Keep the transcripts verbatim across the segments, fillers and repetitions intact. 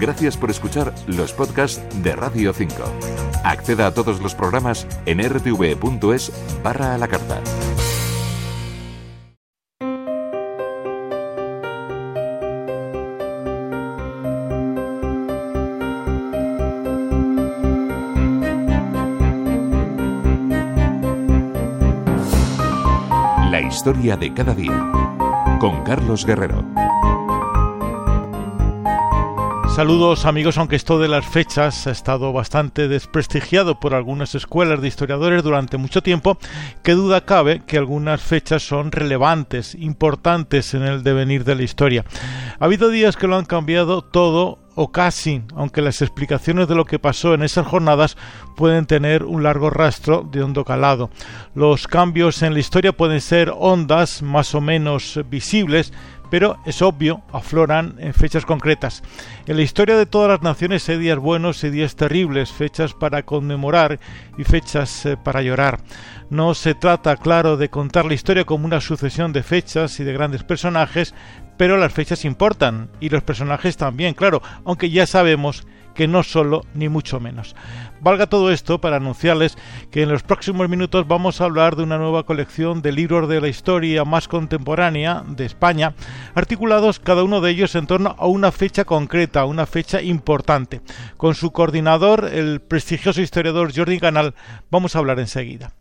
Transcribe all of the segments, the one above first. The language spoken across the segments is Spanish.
Gracias por escuchar los podcasts de Radio cinco. Acceda a todos los programas en r t v punto es barra a la carta. La historia de cada día, con Carlos Guerrero. Saludos amigos, aunque esto de las fechas ha estado bastante desprestigiado por algunas escuelas de historiadores durante mucho tiempo, qué duda cabe que algunas fechas son relevantes, importantes en el devenir de la historia. Ha habido días que lo han cambiado todo o casi, aunque las explicaciones de lo que pasó en esas jornadas pueden tener un largo rastro de hondo calado. Los cambios en la historia pueden ser ondas más o menos visibles, pero es obvio, afloran en fechas concretas. En la historia de todas las naciones hay días buenos y días terribles, fechas para conmemorar y fechas eh, para llorar. No se trata, claro, de contar la historia como una sucesión de fechas y de grandes personajes, pero las fechas importan, y los personajes también, claro, aunque ya sabemos que no solo ni mucho menos. Valga todo esto para anunciarles que en los próximos minutos vamos a hablar de una nueva colección de libros de la historia más contemporánea de España, articulados cada uno de ellos en torno a una fecha concreta, una fecha importante. Con su coordinador, el prestigioso historiador Jordi Canal, vamos a hablar enseguida.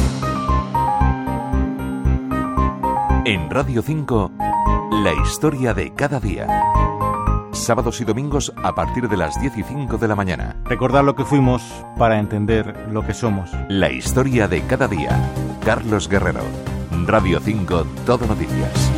En Radio cinco, la historia de cada día. Sábados y domingos a partir de las diez y cinco de la mañana. Recordar lo que fuimos para entender lo que somos. La historia de cada día. Carlos Guerrero. Radio cinco, Todo Noticias.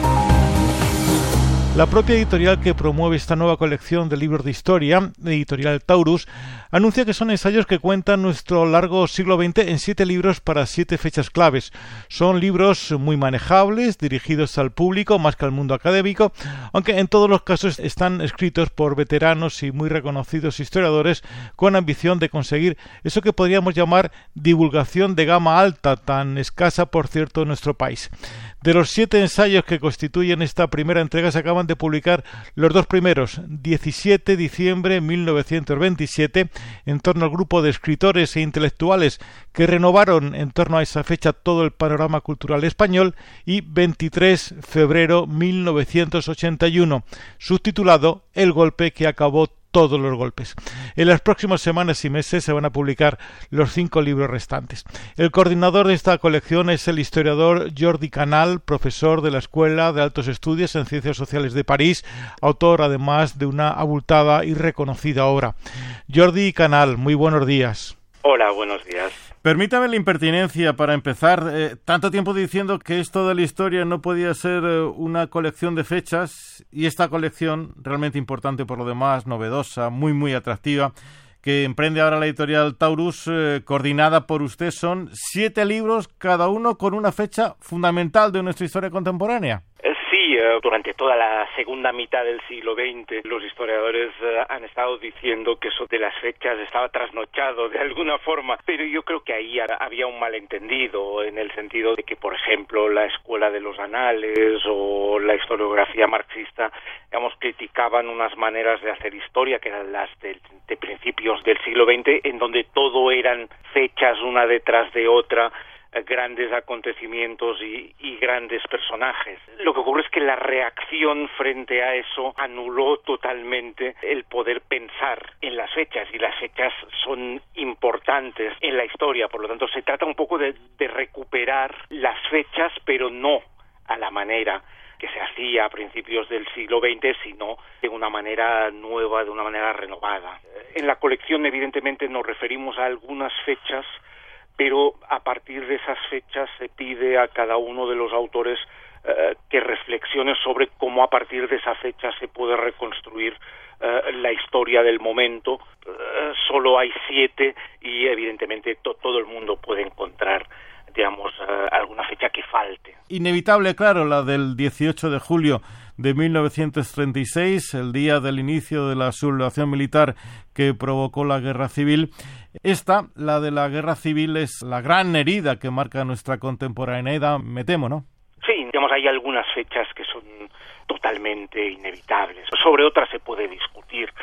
La propia editorial que promueve esta nueva colección de libros de historia, Editorial Taurus, anuncia que son ensayos que cuentan nuestro largo siglo veinte en siete libros para siete fechas claves. Son libros muy manejables, dirigidos al público más que al mundo académico, aunque en todos los casos están escritos por veteranos y muy reconocidos historiadores con ambición de conseguir eso que podríamos llamar divulgación de gama alta, tan escasa por cierto en nuestro país. De los siete ensayos que constituyen esta primera entrega se acaban de publicar los dos primeros, diecisiete de diciembre de mil novecientos veintisiete, en torno al grupo de escritores e intelectuales que renovaron en torno a esa fecha todo el panorama cultural español, y veintitrés de febrero de mil novecientos ochenta y uno, subtitulado El golpe que acabó todos los golpes. En las próximas semanas y meses se van a publicar los cinco libros restantes. El coordinador de esta colección es el historiador Jordi Canal, profesor de la Escuela de Altos Estudios en Ciencias Sociales de París, autor además de una abultada y reconocida obra. Jordi Canal, muy buenos días. Hola, buenos días. Permítame la impertinencia para empezar. Eh, tanto tiempo diciendo que esto de la historia no podía ser eh, una colección de fechas, y esta colección, realmente importante por lo demás, novedosa, muy muy atractiva, que emprende ahora la editorial Taurus, eh, coordinada por usted, son siete libros, cada uno con una fecha fundamental de nuestra historia contemporánea. Sí, durante toda la segunda mitad del siglo veinte los historiadores han estado diciendo que eso de las fechas estaba trasnochado de alguna forma, pero yo creo que ahí había un malentendido en el sentido de que, por ejemplo, la escuela de los anales o la historiografía marxista, digamos, criticaban unas maneras de hacer historia que eran las de, de principios del siglo veinte, en donde todo eran fechas una detrás de otra, grandes acontecimientos y, y grandes personajes. Lo que ocurre es que la reacción frente a eso anuló totalmente el poder pensar en las fechas, y las fechas son importantes en la historia. Por lo tanto, se trata un poco de, de recuperar las fechas, pero no a la manera que se hacía a principios del siglo veinte, sino de una manera nueva, de una manera renovada. En la colección, evidentemente, nos referimos a algunas fechas, pero a partir de esas fechas se pide a cada uno de los autores eh, que reflexione sobre cómo a partir de esa fecha se puede reconstruir eh, la historia del momento. Eh, solo hay siete y evidentemente to- todo el mundo puede encontrar, digamos, eh, alguna fecha que falte. Inevitable, claro, la del dieciocho de julio de mil novecientos treinta y seis, el día del inicio de la sublevación militar que provocó la Guerra Civil. Esta, la de la Guerra Civil, es la gran herida que marca nuestra contemporaneidad, me temo, ¿no? Sí, digamos, hay algunas fechas que son totalmente inevitables. Sobre otras se puede discutir,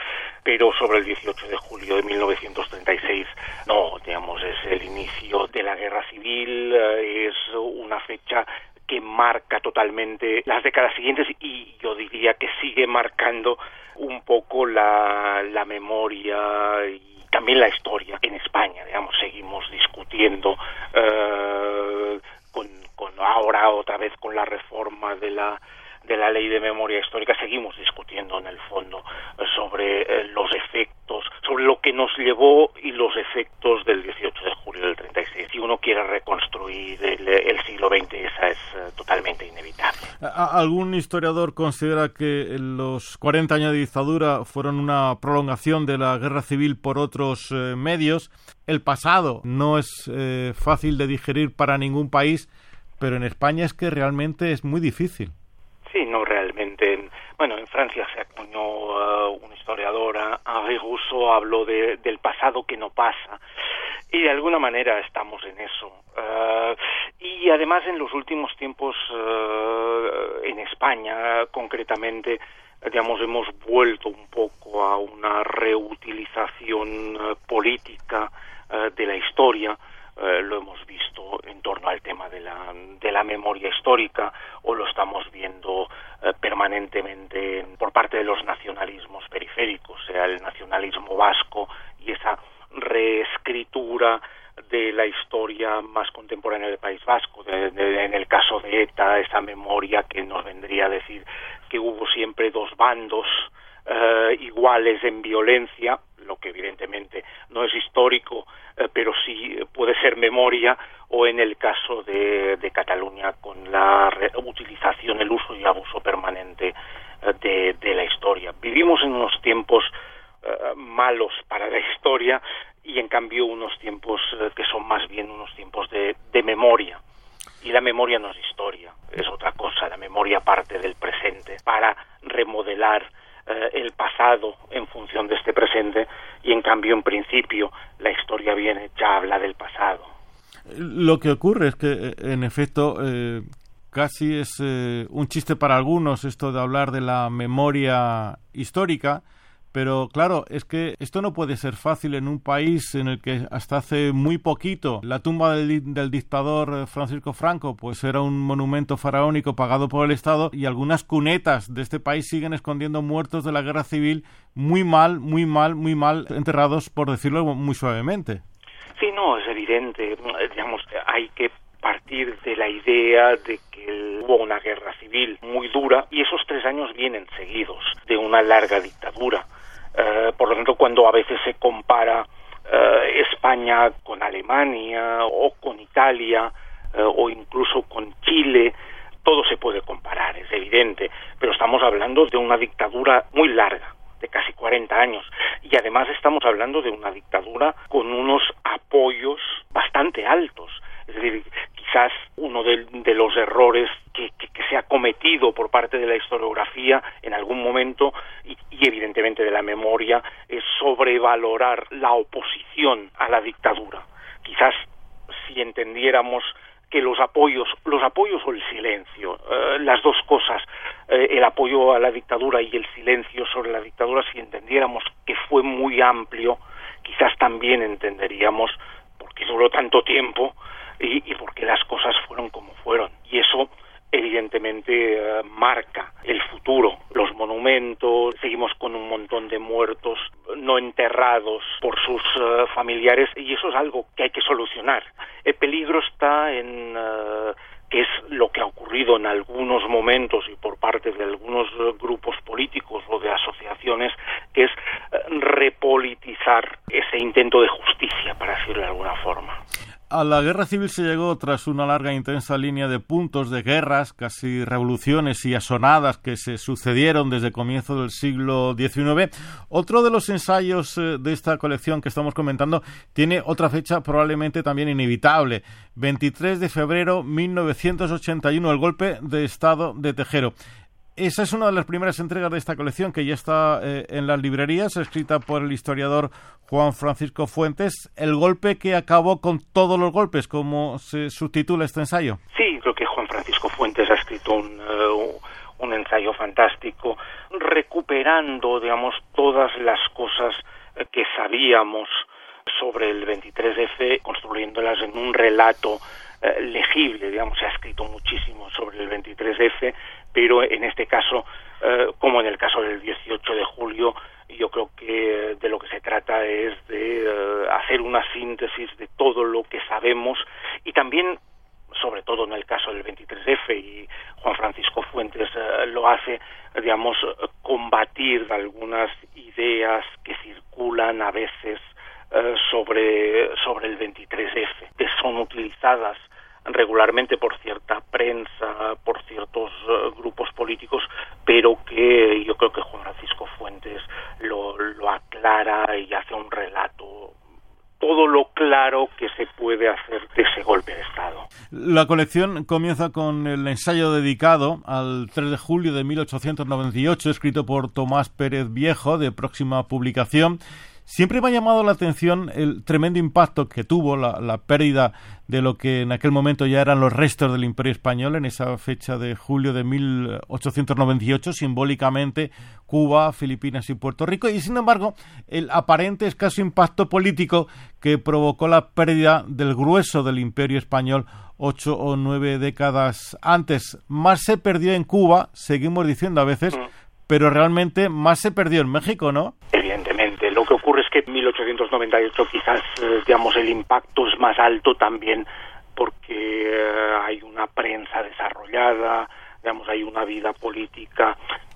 pero sobre el dieciocho de julio de mil novecientos treinta y seis no, digamos, es el inicio de la Guerra Civil, es una fecha que marca totalmente las décadas siguientes y yo diría que sigue marcando un poco la, la memoria y también la historia en España. Digamos, seguimos discutiendo eh, con, con ahora otra vez con la reforma de la de la ley de memoria histórica, seguimos discutiendo en el fondo sobre eh, los efectos, sobre lo que nos llevó y los efectos del dieciocho de julio del treinta y seis. Si uno quiere reconstruir el, el siglo veinte, esa es eh, totalmente inevitable. ¿Algún historiador considera que los cuarenta años de dictadura fueron una prolongación de la guerra civil por otros eh, medios? El pasado no es eh, fácil de digerir para ningún país, pero en España es que realmente es muy difícil. Sí, no realmente. Bueno, en Francia se acuñó uh, un historiador, Henri Rousseau, habló de, del pasado que no pasa, y de alguna manera estamos en eso. Uh, y además en los últimos tiempos uh, en España, concretamente, digamos, hemos vuelto un poco a una reutilización uh, política uh, de la historia. Eh, lo hemos visto en torno al tema de la, de la memoria histórica, o lo estamos viendo eh, permanentemente por parte de los nacionalismos periféricos, sea el nacionalismo vasco y esa reescritura de la historia más contemporánea del País Vasco, de, de, en el caso de ETA, esa memoria que nos vendría a decir que hubo siempre dos bandos eh, iguales en violencia, lo que evidentemente no es histórico, eh, pero sí puede ser memoria, o en el caso de, de Cataluña con la utilización, el uso y abuso permanente eh, de, de la historia. Vivimos en unos tiempos eh, malos para la historia y en cambio unos tiempos eh, que son más bien unos tiempos de, de memoria. Y la memoria no es historia, es otra cosa. La memoria parte del presente para remodelar el pasado en función de este presente, y en cambio en principio la historia viene ya habla del pasado. Lo que ocurre es que en efecto eh, casi es eh, un chiste para algunos esto de hablar de la memoria histórica, pero claro, es que esto no puede ser fácil en un país en el que hasta hace muy poquito la tumba del, del dictador Francisco Franco pues era un monumento faraónico pagado por el Estado, y algunas cunetas de este país siguen escondiendo muertos de la guerra civil muy mal, muy mal, muy mal enterrados, por decirlo muy suavemente. Sí, no, es evidente. Digamos, hay que partir de la idea de que hubo una guerra civil muy dura, y esos tres años vienen seguidos de una larga dictadura. Uh, por lo tanto, cuando a veces se compara uh, España con Alemania o con Italia uh, o incluso con Chile, todo se puede comparar, es evidente, pero estamos hablando de una dictadura muy larga, de casi cuarenta años, y además estamos hablando de una dictadura con unos apoyos bastante altos. Es decir, quizás uno de, de los errores que, que, que se ha cometido por parte de la historiografía en algún momento, y, y evidentemente de la memoria, es sobrevalorar la oposición a la dictadura. Quizás si entendiéramos que los apoyos, los apoyos o el silencio, eh, las dos cosas, eh, el apoyo a la dictadura y el silencio sobre la dictadura, si entendiéramos que fue muy amplio, quizás también entenderíamos por qué duró tanto tiempo y, y por qué las cosas fueron como fueron. Y eso evidentemente eh, marca el futuro. Los monumentos, seguimos con un montón de muertos no enterrados por sus uh, familiares, y eso es algo que hay que solucionar. El peligro está en uh, que es lo que ha ocurrido en algunos momentos y por parte de algunos uh, grupos políticos o de asociaciones, que es uh, repolitizar ese intento de justicia, para decirlo de alguna forma. A la guerra civil se llegó tras una larga e intensa línea de puntos de guerras, casi revoluciones y asonadas que se sucedieron desde el comienzo del siglo diecinueve. Otro de los ensayos de esta colección que estamos comentando tiene otra fecha probablemente también inevitable, veintitrés de febrero de mil novecientos ochenta y uno, el golpe de Estado de Tejero. Esa es una de las primeras entregas de esta colección, que ya está eh, en las librerías, escrita por el historiador Juan Francisco Fuentes. El golpe que acabó con todos los golpes, como se subtitula este ensayo. Sí, creo que Juan Francisco Fuentes ha escrito un, uh, un ensayo fantástico, recuperando, digamos, todas las cosas que sabíamos sobre el veintitrés efe, construyéndolas en un relato eh, legible. Digamos, se ha escrito muchísimo sobre el veintitrés efe, pero en este caso, eh, como en el caso del dieciocho de julio, yo creo que de lo que se trata es de eh, hacer una síntesis de todo lo que sabemos y también, sobre todo en el caso del veintitrés efe, y Juan Francisco Fuentes eh, lo hace, digamos, combatir algunas ideas que circulan a veces eh, sobre, sobre el veintitrés efe, que son utilizadas regularmente por cierta prensa, por ciertos uh, grupos políticos, pero que yo creo que Juan Francisco Fuentes lo, lo aclara y hace un relato, todo lo claro que se puede hacer de ese golpe de Estado. La colección comienza con el ensayo dedicado al tres de julio de mil ochocientos noventa y ocho, escrito por Tomás Pérez Viejo, de próxima publicación. Siempre me ha llamado la atención el tremendo impacto que tuvo la, la pérdida de lo que en aquel momento ya eran los restos del Imperio Español en esa fecha de julio de mil ochocientos noventa y ocho, simbólicamente Cuba, Filipinas y Puerto Rico, y sin embargo el aparente escaso impacto político que provocó la pérdida del grueso del Imperio Español ocho o nueve décadas antes. Más se perdió en Cuba, seguimos diciendo a veces, pero realmente más se perdió en México, ¿no? Evidentemente. Lo que ocurre es que en mil ochocientos noventa y ocho quizás, eh, digamos, el impacto es más alto también porque eh, hay una prensa desarrollada, digamos, hay una vida política,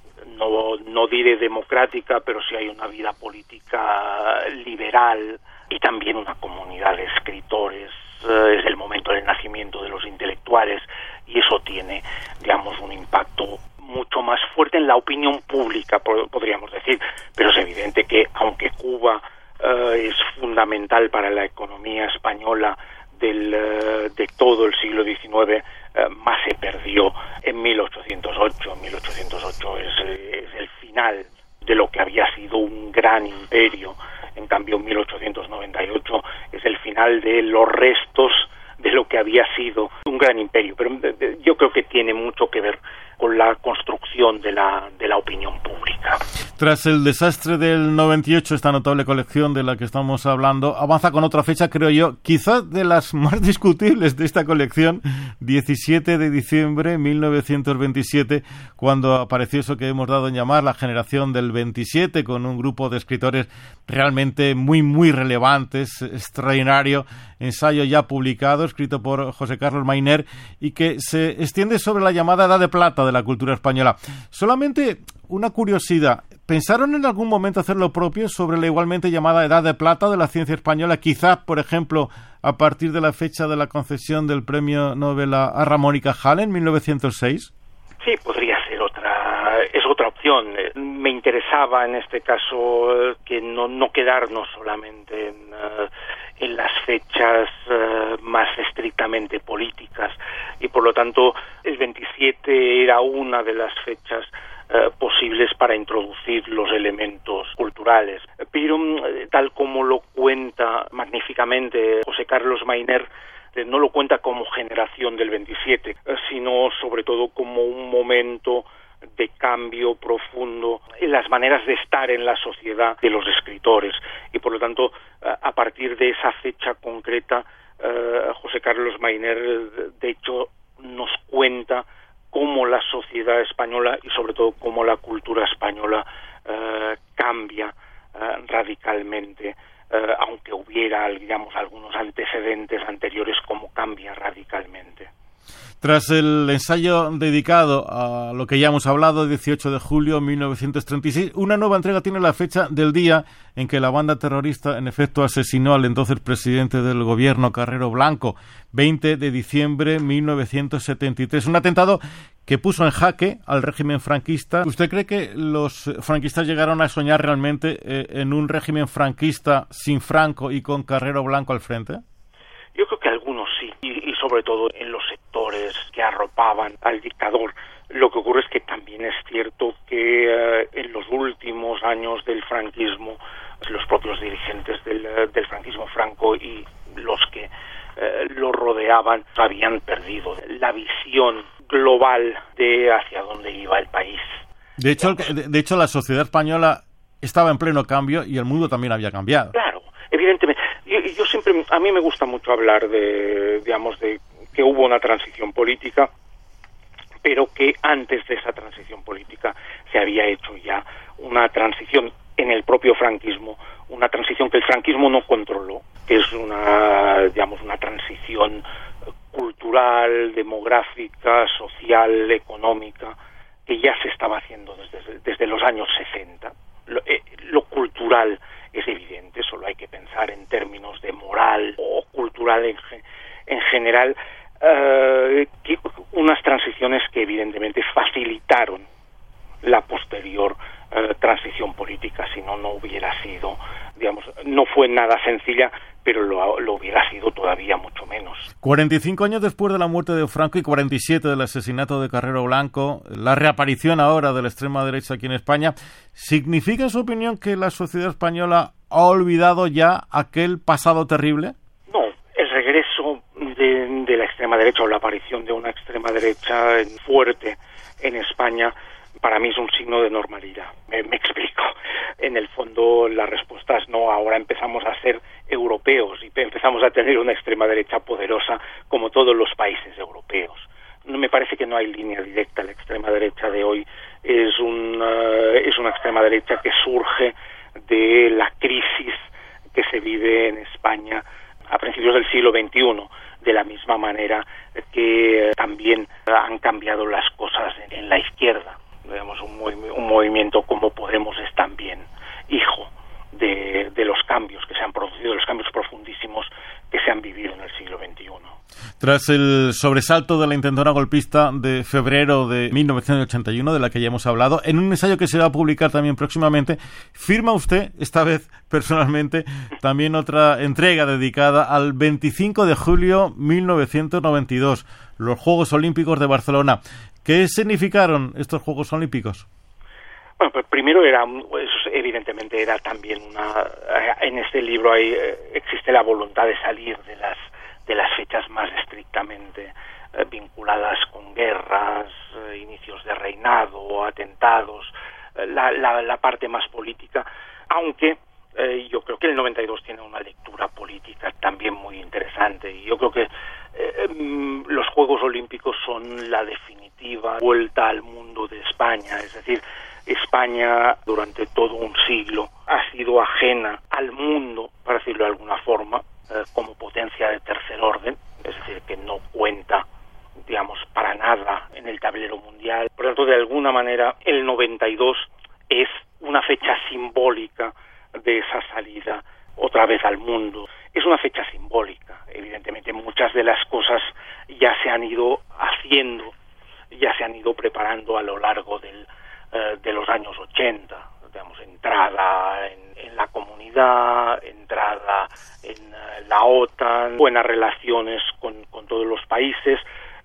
no, no diré democrática, pero sí hay una vida política liberal y también una comunidad de escritores. Eh, es el momento del nacimiento de los intelectuales y eso tiene, digamos, un impacto mucho más fuerte en la opinión pública, podríamos decir, pero es evidente que aunque Cuba eh, es fundamental para la economía española del, eh, de todo el siglo diecinueve, eh, más se perdió en mil ochocientos ocho. mil ochocientos ocho es, es el final de lo que había sido un gran imperio. En cambio, mil ochocientos noventa y ocho es el final de los restos de lo que había sido un gran imperio, pero yo creo que tiene mucho que ver con la construcción de la, de la opinión pública. Tras el desastre del noventa y ocho, esta notable colección de la que estamos hablando avanza con otra fecha, creo yo, quizás de las más discutibles de esta colección, diecisiete de diciembre de mil novecientos veintisiete, cuando apareció eso que hemos dado en llamar la generación del veintisiete, con un grupo de escritores realmente muy, muy relevantes, extraordinario, ensayo ya publicado, escrito por José Carlos Mayner, y que se extiende sobre la llamada Edad de Plata de la cultura española. Solamente una curiosidad, ¿pensaron en algún momento hacer lo propio sobre la igualmente llamada Edad de Plata de la ciencia española? Quizás, por ejemplo, a partir de la fecha de la concesión del premio Nobel a, a Ramón y Cajal en mil novecientos seis. Sí, podría ser otra, es otra opción. Me interesaba en este caso que no, no quedarnos solamente en, uh, en las fechas uh, más estrictamente políticas, y por lo tanto el veintisiete era una de las fechas uh, posibles para introducir los elementos culturales. Pero tal como lo cuenta magníficamente José Carlos Mayner, no lo cuenta como generación del veintisiete, sino sobre todo como un momento de cambio profundo en las maneras de estar en la sociedad de los escritores. Y por lo tanto, a partir de esa fecha concreta, José Carlos Mayner, de hecho, nos cuenta cómo la sociedad española y sobre todo cómo la cultura española cambia radicalmente. Uh, aunque hubiera, digamos, algunos antecedentes anteriores, como cambia radicalmente. Tras el ensayo dedicado a lo que ya hemos hablado, dieciocho de julio de mil novecientos treinta y seis, una nueva entrega tiene la fecha del día en que la banda terrorista, en efecto, asesinó al entonces presidente del gobierno, Carrero Blanco, veinte de diciembre de mil novecientos setenta y tres. Un atentado que puso en jaque al régimen franquista. ¿Usted cree que los franquistas llegaron a soñar realmente eh, en un régimen franquista sin Franco y con Carrero Blanco al frente? Yo creo que algunos sí, y, y sobre todo en los sectores que arropaban al dictador. Lo que ocurre es que también es cierto que eh, en los últimos años del franquismo, los propios dirigentes del, del franquismo, Franco y los que eh, lo rodeaban, habían perdido la visión global de hacia dónde iba el país. De hecho, de, de hecho, la sociedad española estaba en pleno cambio y el mundo también había cambiado. Claro, evidentemente. Yo, yo siempre, a mí me gusta mucho hablar de, digamos, de que hubo una transición política, pero que antes de esa transición política se había hecho ya una transición en el propio franquismo, una transición que el franquismo no controló, que es una, digamos, una transición cultural, demográfica, social, económica, que ya se estaba haciendo desde, desde los años sesenta. Lo, eh, lo cultural es evidente, solo hay que pensar en términos de moral o cultural en, en general, eh, que, unas transiciones que evidentemente facilitaron la posterior eh, transición política, si no, no hubiera sido, digamos, no fue nada sencilla, pero lo, lo hubiera sido todavía mucho menos. cuarenta y cinco años después de la muerte de Franco y cuarenta y siete del asesinato de Carrero Blanco, la reaparición ahora de la extrema derecha aquí en España, ¿significa, en su opinión, que la sociedad española ha olvidado ya aquel pasado terrible? No, el regreso de, de la extrema derecha o la aparición de una extrema derecha fuerte en España para mí es un signo de normalidad. Me, me explico. En el fondo la respuesta es no. Ahora empezamos a ser europeos y empezamos a tener una extrema derecha poderosa como todos los países europeos. No, me parece que no hay línea directa. La extrema derecha de hoy es una, es una extrema derecha que surge de la crisis que se vive en España a principios del siglo veintiuno, de la misma manera que también han cambiado las cosas en, en la izquierda. Digamos, un, movi- un movimiento como Podemos es también hijo de, de los cambios que se han producido, de los cambios profundísimos que se han vivido en el siglo veintiuno. Tras el sobresalto de la intentona golpista de febrero de mil novecientos ochenta y uno, de la que ya hemos hablado, en un ensayo que se va a publicar también próximamente, firma usted, esta vez personalmente, también otra entrega dedicada al veinticinco de julio de mil novecientos noventa y dos, los Juegos Olímpicos de Barcelona. ¿Qué significaron estos Juegos Olímpicos? Bueno, pues primero era, pues, evidentemente era también una, en este libro hay, existe la voluntad de salir de las de las fechas más estrictamente eh, vinculadas con guerras, eh, inicios de reinado, atentados, eh, la, la, la parte más política, aunque eh, yo creo que el noventa y dos tiene una lectura política también muy interesante, y yo creo que eh, mm, los Juegos Olímpicos son la definitiva vuelta al mundo de España, es decir, España durante todo un siglo ha sido ajena al mundo, para decirlo de alguna forma, eh, como potencia de tercer orden, es decir, que no cuenta, digamos, para nada en el tablero mundial. Por lo tanto, de alguna manera, el noventa y dos es una fecha simbólica de esa salida otra vez al mundo. Es una fecha simbólica. Evidentemente, muchas de las cosas ya se han ido haciendo, ya se han ido preparando a lo largo del de los años ochenta, digamos, entrada en, en la comunidad, entrada en uh, la OTAN, buenas relaciones con, con todos los países.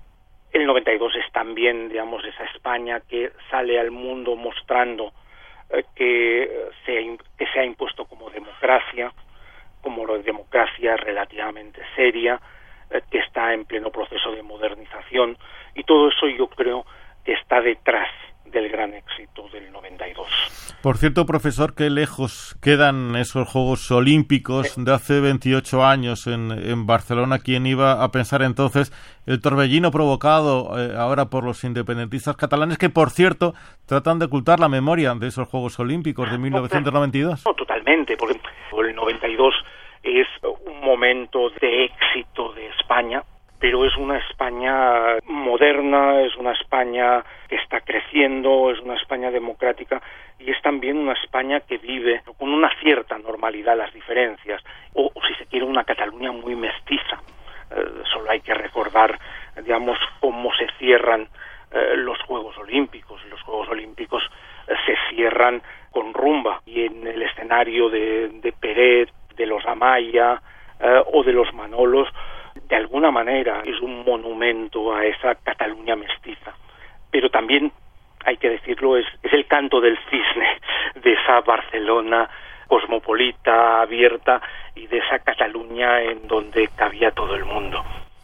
El noventa y dos es también, digamos, esa España que sale al mundo mostrando uh, que, se, que se ha impuesto como democracia, como democracia relativamente seria, uh, que está en pleno proceso de modernización, y todo eso yo creo que está detrás del gran éxito del noventa y dos. Por cierto, profesor, qué lejos quedan esos Juegos Olímpicos de hace veintiocho años en, en Barcelona. ¿Quién iba a pensar entonces el torbellino provocado eh, ahora por los independentistas catalanes, que, por cierto, tratan de ocultar la memoria de esos Juegos Olímpicos de mil novecientos noventa y dos? No, totalmente, porque el noventa y dos es un momento de éxito de España, pero es una España moderna, es una España que está creciendo, es una España democrática, y es también una España que vive con una cierta normalidad las diferencias, o, o si se quiere, una Cataluña muy mestiza. Eh, solo hay que recordar, digamos, cómo se cierran eh, los Juegos Olímpicos. Los Juegos Olímpicos eh, se cierran con rumba, y en el escenario de, de Peret, de los Amaya eh, o de los Manolos, de alguna manera es un monumento a esa Cataluña mestiza. Pero también, hay que decirlo, es, es el canto del cisne de esa Barcelona cosmopolita, abierta, y de esa Cataluña en donde cabía todo el mundo.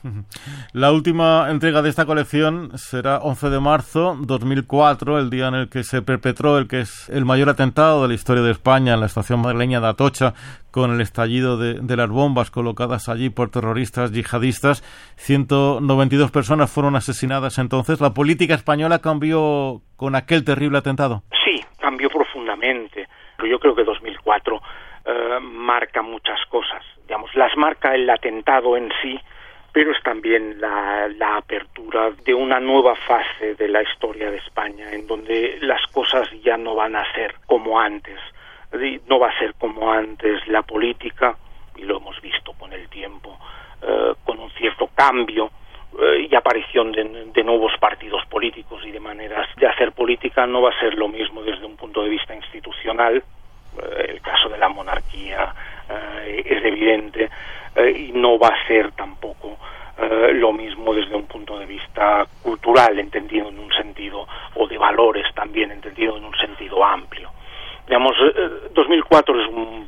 La última entrega de esta colección será once de marzo de dos mil cuatro, el día en el que se perpetró el que es el mayor atentado de la historia de España en la estación madrileña de Atocha, con el estallido de, de las bombas colocadas allí por terroristas yihadistas. ciento noventa y dos personas fueron asesinadas entonces. ¿La política española cambió con aquel terrible atentado? Sí, cambió profundamente. Pero yo creo que dos mil cuatro eh, marca muchas cosas. Digamos, las marca el atentado en sí, pero es también la, la apertura de una nueva fase de la historia de España, en donde las cosas ya no van a ser como antes. No va a ser como antes la política, y lo hemos visto con el tiempo, eh, con un cierto cambio eh, y aparición de, de nuevos partidos políticos y de maneras de hacer política. No va a ser lo mismo desde un punto de vista institucional. Eh, el caso de la monarquía eh, es evidente, eh, y no va a ser tampoco eh, lo mismo desde un punto de vista cultural, entendido en un sentido, o de valores también, entendido en un sentido amplio. Digamos, eh, dos mil cuatro es un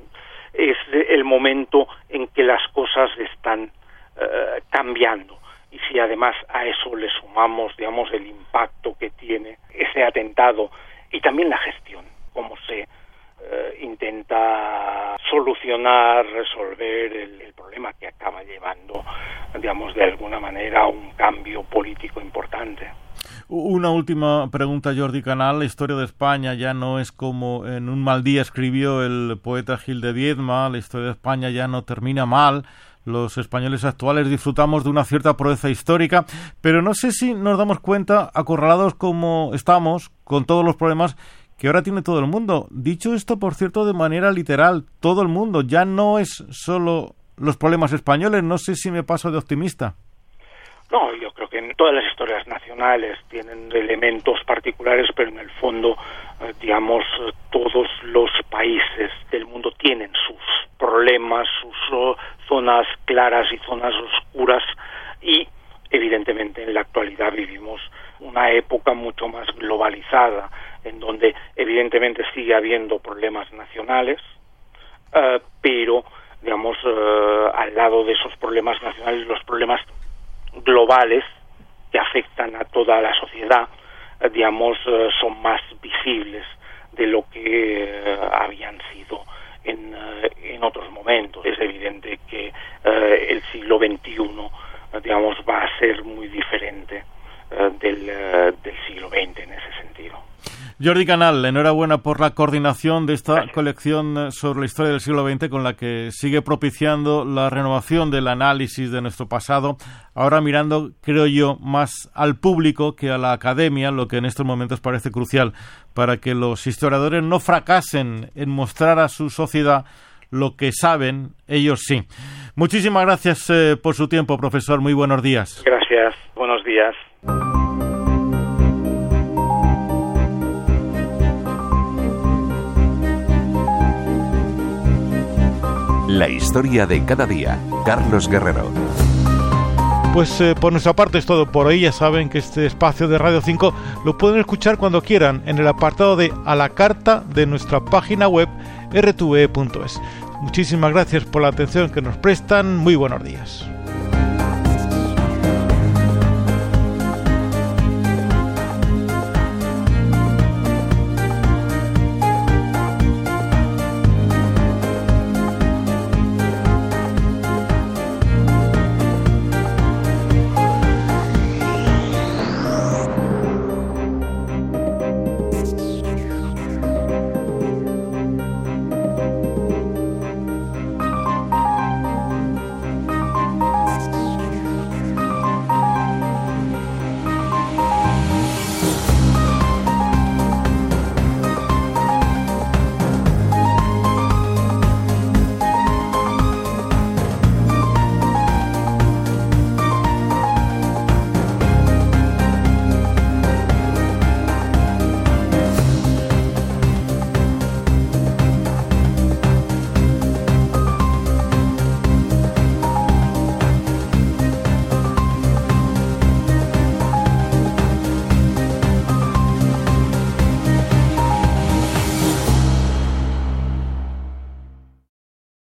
es el momento en que las cosas están eh, cambiando, y si además a eso le sumamos, digamos, el impacto que tiene ese atentado y también la gestión, cómo se eh, intenta solucionar, resolver el, el problema que acaba llevando, digamos, de alguna manera a un cambio político importante. Una última pregunta, Jordi Canal. La historia de España ya no es como en un mal día escribió el poeta Gil de Viedma. La historia de España ya no termina mal. Los españoles actuales disfrutamos de una cierta proeza histórica, pero no sé si nos damos cuenta, acorralados como estamos, con todos los problemas que ahora tiene todo el mundo. Dicho esto, por cierto, de manera literal, todo el mundo. Ya no es solo los problemas españoles. No sé si me paso de optimista. No, yo creo que en todas las historias nacionales tienen elementos particulares, pero en el fondo, eh, digamos, todos los países del mundo tienen sus problemas, sus oh, zonas claras y zonas oscuras, y evidentemente en la actualidad vivimos una época mucho más globalizada, en donde evidentemente sigue habiendo problemas nacionales, eh, pero, digamos, eh, al lado de esos problemas nacionales, los problemas globales que afectan a toda la sociedad, eh, digamos, eh, son más visibles de lo que eh, habían sido en, eh, en otros momentos. Es evidente que eh, el siglo veintiuno, eh, digamos, va a ser muy diferente eh, del, eh, del siglo veinte en ese sentido. Jordi Canal, enhorabuena por la coordinación de esta Gracias. colección sobre la historia del siglo veinte, con la que sigue propiciando la renovación del análisis de nuestro pasado, ahora mirando, creo yo, más al público que a la academia, lo que en estos momentos parece crucial para que los historiadores no fracasen en mostrar a su sociedad lo que saben, ellos sí. Muchísimas gracias eh, por su tiempo, profesor. Muy buenos días. Gracias. Buenos días. La historia de cada día. Carlos Guerrero. Pues eh, por nuestra parte es todo por hoy. Ya saben que este espacio de Radio cinco lo pueden escuchar cuando quieran en el apartado de A la Carta de nuestra página web erre te ve punto es. Muchísimas gracias por la atención que nos prestan. Muy buenos días.